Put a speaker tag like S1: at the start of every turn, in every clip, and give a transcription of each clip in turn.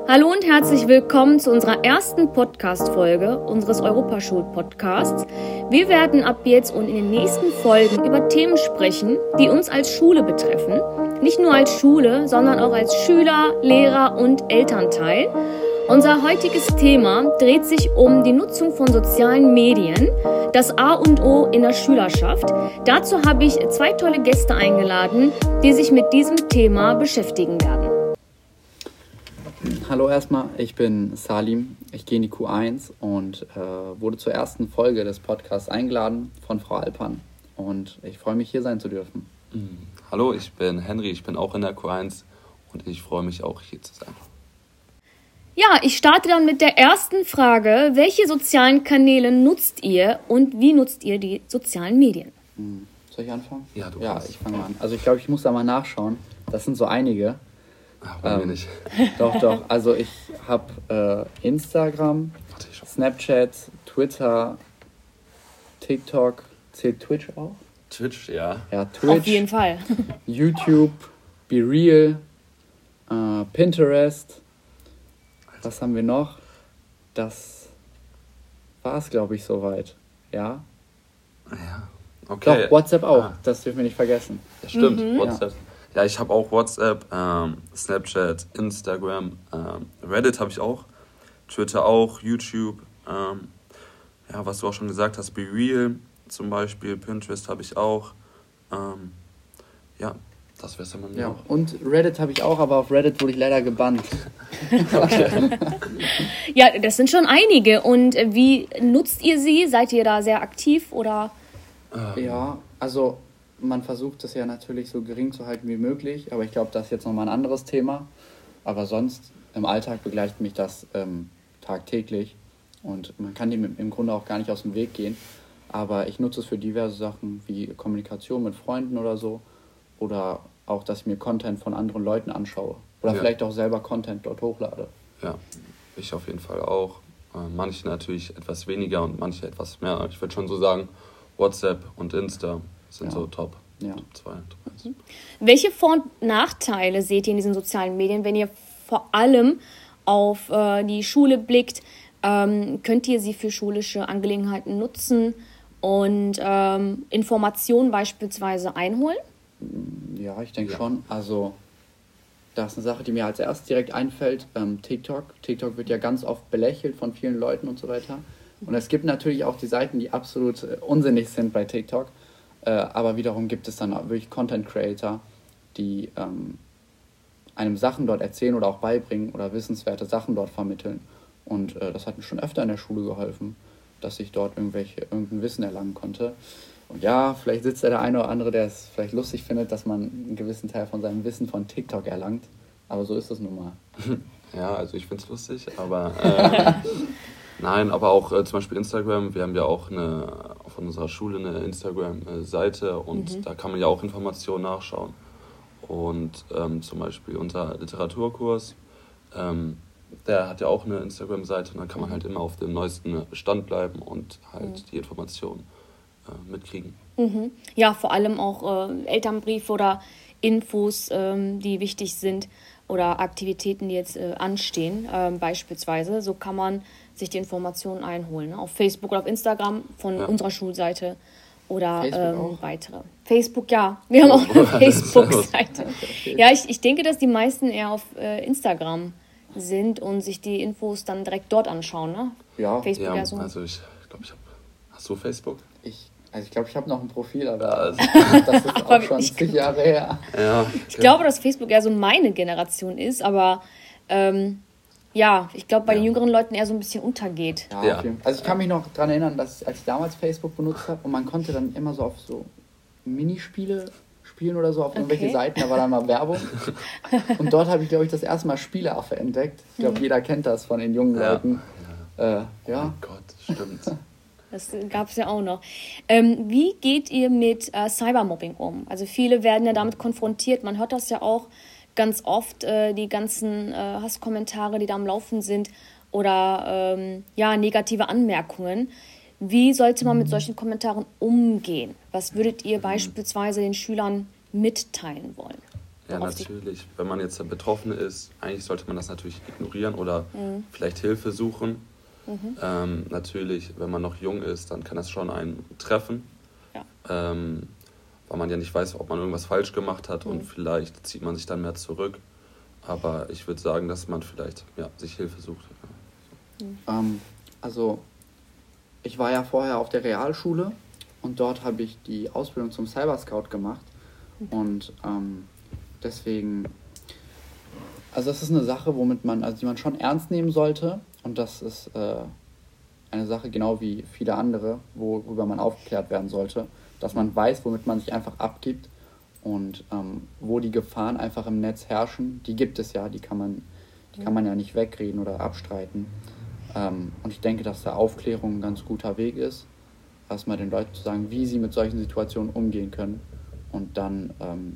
S1: Hallo und herzlich willkommen zu unserer ersten Podcast-Folge unseres Europaschul-Podcasts. Wir werden ab jetzt und in den nächsten Folgen über Themen sprechen, die uns als Schule betreffen. Nicht nur als Schule, sondern auch als Schüler, Lehrer und Elternteil. Unser heutiges Thema dreht sich um die Nutzung von sozialen Medien, das A und O in der Schülerschaft. Dazu habe ich 2 tolle Gäste eingeladen, die sich mit diesem Thema beschäftigen werden.
S2: Hallo erstmal, ich bin Salim, ich gehe in die Q1 und wurde zur ersten Folge des Podcasts eingeladen von Frau Alpan und ich freue mich, hier sein zu dürfen.
S3: Hallo, ich bin Henry, ich bin auch in der Q1 und ich freue mich auch, hier zu sein.
S1: Ja, ich starte dann mit der ersten Frage. Welche sozialen Kanäle nutzt ihr und wie nutzt ihr die sozialen Medien?
S2: Soll ich anfangen?
S3: Ja, du
S2: Ja,
S3: kannst.
S2: ich fange mal an. Also ich glaube, ich muss da mal nachschauen. Das sind so einige.
S3: Ach, bei mir nicht.
S2: Doch. Also ich habe Instagram,
S3: Warte, ich schau.
S2: Snapchat, Twitter, TikTok. Zählt Twitch auch?
S3: Twitch, ja.
S2: Ja, Twitch.
S1: Auf jeden Fall.
S2: YouTube, BeReal, Pinterest. Was haben wir noch? Das war es, glaube ich, soweit. Ja?
S3: Ja, okay.
S2: Doch, WhatsApp auch.
S3: Ah.
S2: Das dürfen wir nicht vergessen.
S3: Ja, stimmt, WhatsApp. Ja, ich habe auch WhatsApp, Snapchat, Instagram, Reddit habe ich auch, Twitter auch, YouTube, ja, was du auch schon gesagt hast, BeReal zum Beispiel, Pinterest habe ich auch, ja, das wär's immer
S2: Ja,
S3: noch.
S2: und Reddit habe ich auch, aber auf Reddit wurde ich leider gebannt.
S1: Ja, das sind schon einige. Und wie nutzt ihr sie? Seid ihr da sehr aktiv oder?
S2: Ja, also man versucht es ja natürlich so gering zu halten wie möglich, aber ich glaube, das ist jetzt nochmal ein anderes Thema. Aber sonst im Alltag begleitet mich das tagtäglich und man kann dem im Grunde auch gar nicht aus dem Weg gehen. Aber ich nutze es für diverse Sachen wie Kommunikation mit Freunden oder so oder auch, dass ich mir Content von anderen Leuten anschaue oder
S3: Ja.
S2: vielleicht auch selber Content dort hochlade.
S3: Ja, ich auf jeden Fall auch. Manche natürlich etwas weniger und manche etwas mehr. Ich würde schon so sagen, WhatsApp und Insta sind
S2: Ja.
S3: so Top.
S2: Ja.
S3: Top 2, Top 1.
S1: Welche Vor- und Nachteile seht ihr in diesen sozialen Medien, wenn ihr vor allem auf die Schule blickt? Könnt ihr sie für schulische Angelegenheiten nutzen und Informationen beispielsweise einholen?
S2: Ja, ich denke
S3: Ja.
S2: schon. Also, das ist eine Sache, die mir als erstes direkt einfällt. TikTok. TikTok wird ja ganz oft belächelt von vielen Leuten und so weiter. Und es gibt natürlich auch die Seiten, die absolut unsinnig sind bei TikTok. Aber wiederum gibt es dann auch wirklich Content Creator, die einem Sachen dort erzählen oder auch beibringen oder wissenswerte Sachen dort vermitteln. Und das hat mir schon öfter in der Schule geholfen, dass ich dort irgendein Wissen erlangen konnte. Und ja, vielleicht sitzt da der eine oder andere, der es vielleicht lustig findet, dass man einen gewissen Teil von seinem Wissen von TikTok erlangt. Aber so ist es nun mal.
S3: Ja, also ich finde es lustig, aber nein, aber auch zum Beispiel Instagram. Wir haben ja auch von unserer Schule eine Instagram-Seite und da kann man ja auch Informationen nachschauen. Und zum Beispiel unser Literaturkurs, der hat ja auch eine Instagram-Seite und dann kann man halt immer auf dem neuesten Stand bleiben und halt die Informationen mitkriegen.
S1: Ja, vor allem auch Elternbriefe oder Infos, die wichtig sind oder Aktivitäten, die jetzt anstehen, beispielsweise. So kann man sich die Informationen einholen. Ne? Auf Facebook oder auf Instagram von unserer Schulseite oder
S2: Facebook auch?
S1: weitere. Facebook, ja. Wir haben auch eine Facebook-Seite. Ja, ich denke, dass die meisten eher auf Instagram sind und sich die Infos dann direkt dort anschauen. Ne?
S2: Ja,
S1: Facebook
S3: Ja,
S1: ja so.
S3: also ich glaube, hast du Facebook?
S2: ich glaube, ich habe noch ein Profil, aber
S3: Also,
S2: das ist auch schon zig Jahre her.
S3: ja.
S1: Ich glaube, dass Facebook eher so meine Generation ist, aber ja, ich glaube, bei den jüngeren Leuten eher so ein bisschen untergeht.
S2: Ja,
S3: Ja.
S2: auf jeden Fall. Also ich kann mich noch daran erinnern, dass als ich damals Facebook benutzt habe und man konnte dann immer so auf so Minispiele spielen oder so auf irgendwelche
S1: Okay.
S2: Seiten, da war dann mal Werbung. Und dort habe ich, glaube ich, das erste Mal Spieleaffe entdeckt. Ich glaube, jeder kennt das von den jungen
S3: Ja.
S2: Leuten.
S3: Oh
S2: Ja.
S3: mein Gott, stimmt.
S1: Das gab es ja auch noch. Wie geht ihr mit Cybermobbing um? Also viele werden ja damit konfrontiert. Man hört das ja auch ganz oft, die ganzen Hasskommentare, die da am Laufen sind oder ja, negative Anmerkungen. Wie sollte man mit solchen Kommentaren umgehen? Was würdet ihr beispielsweise den Schülern mitteilen wollen?
S3: Ja, natürlich. Wenn man jetzt betroffen ist, eigentlich sollte man das natürlich ignorieren oder vielleicht Hilfe suchen. Natürlich, wenn man noch jung ist, dann kann das schon einen treffen. Ja. Weil man ja nicht weiß, ob man irgendwas falsch gemacht hat und vielleicht zieht man sich dann mehr zurück. Aber ich würde sagen, dass man vielleicht sich Hilfe sucht.
S2: Also, ich war ja vorher auf der Realschule und dort habe ich die Ausbildung zum Cyber Scout gemacht. Und deswegen, also das ist eine Sache, die man schon ernst nehmen sollte. Und das ist eine Sache, genau wie viele andere, worüber man aufgeklärt werden sollte. Dass man weiß, womit man sich einfach abgibt und wo die Gefahren einfach im Netz herrschen. Die gibt es ja, die kann man ja nicht wegreden oder abstreiten. Und ich denke, dass da Aufklärung ein ganz guter Weg ist, erstmal den Leuten zu sagen, wie sie mit solchen Situationen umgehen können. Und dann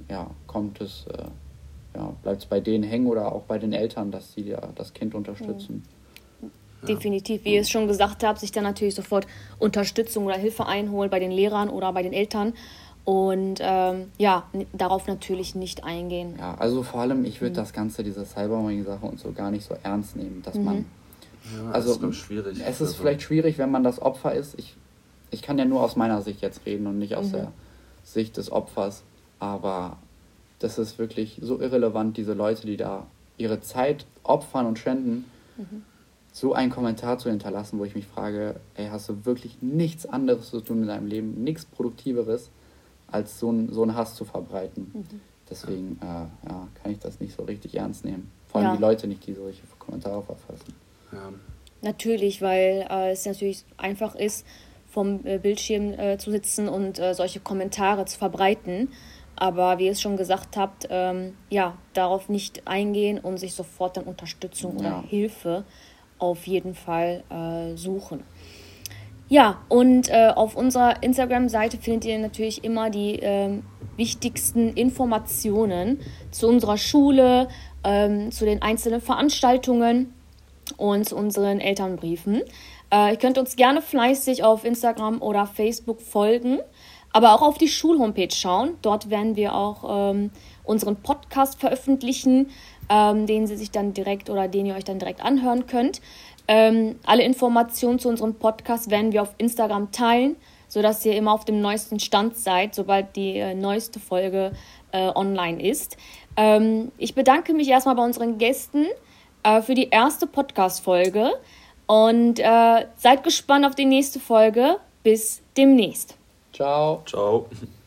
S2: bleibt es bei denen hängen oder auch bei den Eltern, dass sie das Kind unterstützen.
S1: Definitiv, wie ihr es schon gesagt habt, sich dann natürlich sofort Unterstützung oder Hilfe einholen bei den Lehrern oder bei den Eltern und darauf natürlich nicht eingehen.
S2: Ja, also vor allem, ich würde das Ganze, diese Cybermobbing-Sache und so gar nicht so ernst nehmen, dass man...
S3: Ja, also das ist schwierig.
S2: Es ist vielleicht schwierig, wenn man das Opfer ist. Ich kann ja nur aus meiner Sicht jetzt reden und nicht aus der Sicht des Opfers, aber das ist wirklich so irrelevant, diese Leute, die da ihre Zeit opfern und schwenden, so einen Kommentar zu hinterlassen, wo ich mich frage, hast du wirklich nichts anderes zu tun in deinem Leben, nichts Produktiveres, als so einen Hass zu verbreiten. Deswegen kann ich das nicht so richtig ernst nehmen. Vor allem die Leute nicht, die solche Kommentare verfassen.
S1: Ja. Natürlich, weil es natürlich einfach ist, vom Bildschirm zu sitzen und solche Kommentare zu verbreiten. Aber wie ihr es schon gesagt habt, darauf nicht eingehen und sich sofort dann Unterstützung oder Hilfe auf jeden Fall suchen. Ja, und auf unserer Instagram-Seite findet ihr natürlich immer die wichtigsten Informationen zu unserer Schule, zu den einzelnen Veranstaltungen und zu unseren Elternbriefen. Ihr könnt uns gerne fleißig auf Instagram oder Facebook folgen, aber auch auf die Schulhomepage schauen. Dort werden wir auch unseren Podcast veröffentlichen, den ihr euch dann direkt anhören könnt. Alle Informationen zu unserem Podcast werden wir auf Instagram teilen, sodass ihr immer auf dem neuesten Stand seid, sobald die neueste Folge online ist. Ich bedanke mich erstmal bei unseren Gästen für die erste Podcast-Folge und seid gespannt auf die nächste Folge. Bis demnächst.
S2: Ciao.
S3: Ciao.